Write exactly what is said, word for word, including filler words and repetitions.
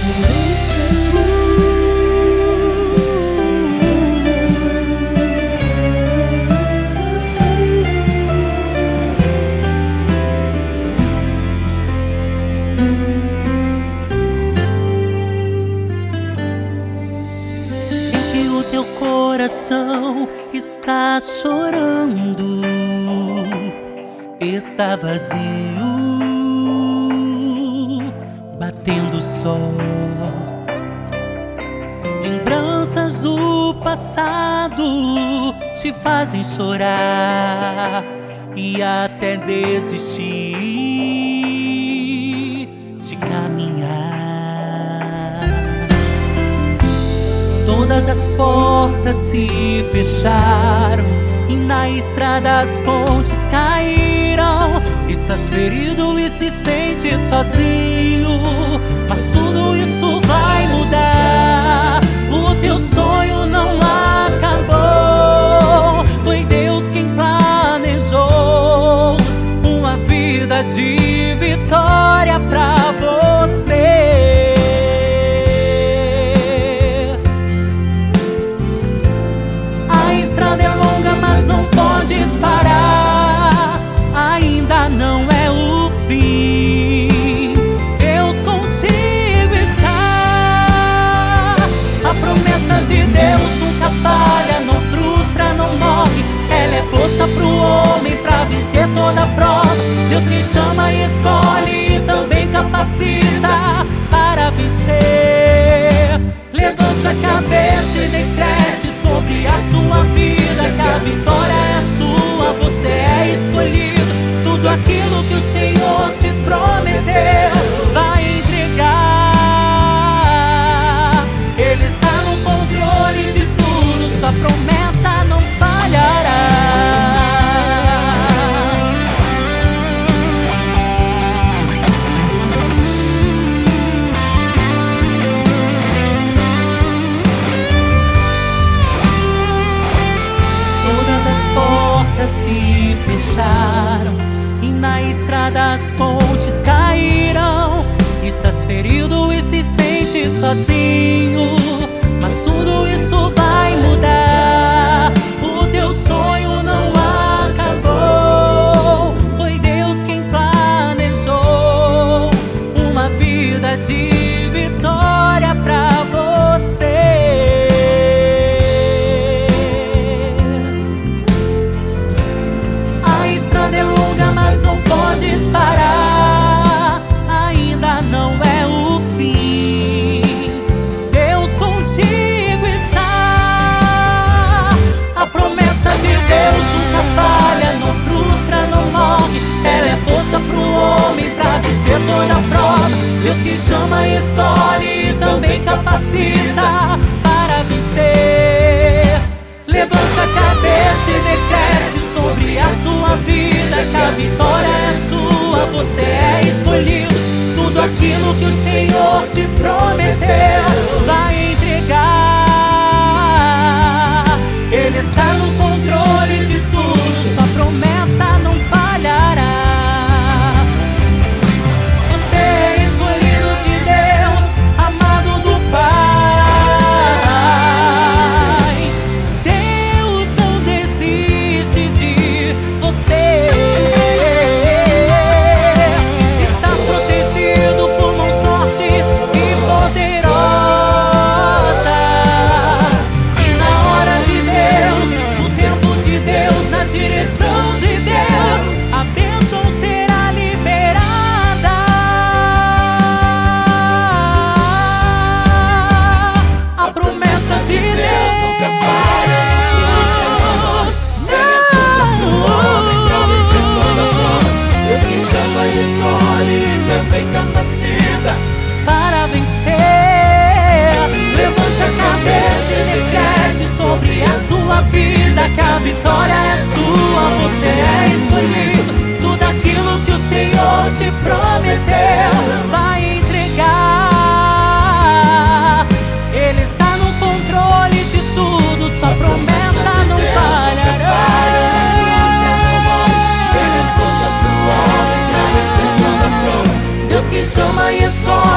Sei que o teu coração está chorando, está vazio, batendo só. Lembranças do passado te fazem chorar e até desistir de caminhar. Todas as portas se fecharam e na estrada as pontes caíram. Estás ferido e se sente sozinho, mas tudo isso vai mudar. O teu sonho não acabou. Foi Deus quem planejou uma vida de vitória pra você. A estrada é longa, mas não podes parar. Ainda não é o fim. Deus contigo está. A promessa de Deus nunca falha, não frustra, não morre. Ela é força pro homem pra vencer toda prova. Deus que chama e escolhe e também capacita para vencer. Levante a cabeça e decrete sobre a sua vida que a vitória é sua, você é escolhido. Tudo aquilo que o Senhor te prometeu vai entregar. Ele está no controle de tudo, sua promessa não falhará. Se fecharam e na estrada as pontes caíram. Estás ferido e se sente sozinho, mas tudo isso vai mudar. O teu sonho não acabou. Foi Deus quem planejou uma vida de vitória pra você. É longa, mas não podes parar. Ainda não é o fim. Deus contigo está. A promessa de Deus nunca falha, não frustra, não morre. Ela é força pro homem pra vencer toda prova. Deus que chama e escolhe e também capacita para vencer. Levante a cabeça e decrete sobre a sua vida que a vitória é sua, você é escolhido. Tudo aquilo que o Senhor te prometeu vai entregar. Ele está no controle de tudo, sua promessa não falhará. Você é escolhido de Deus, amado do Pai. Deus não desiste de você. Estás protegido por mãos fortes e poderosas. E na hora de Deus, no tempo de Deus, na direção de Deus, a bênção será liberada. A promessa de Deus nunca falha. Deus que chama e escolhe e também capacita para vencer. Levante a cabeça e decrete sobre a sua vida que a vitória é sua, você é escolhido. Tudo aquilo que o Senhor te prometeu vai entregar. Ele está no controle de tudo, sua promessa não falhará. Deus que chama e escolhe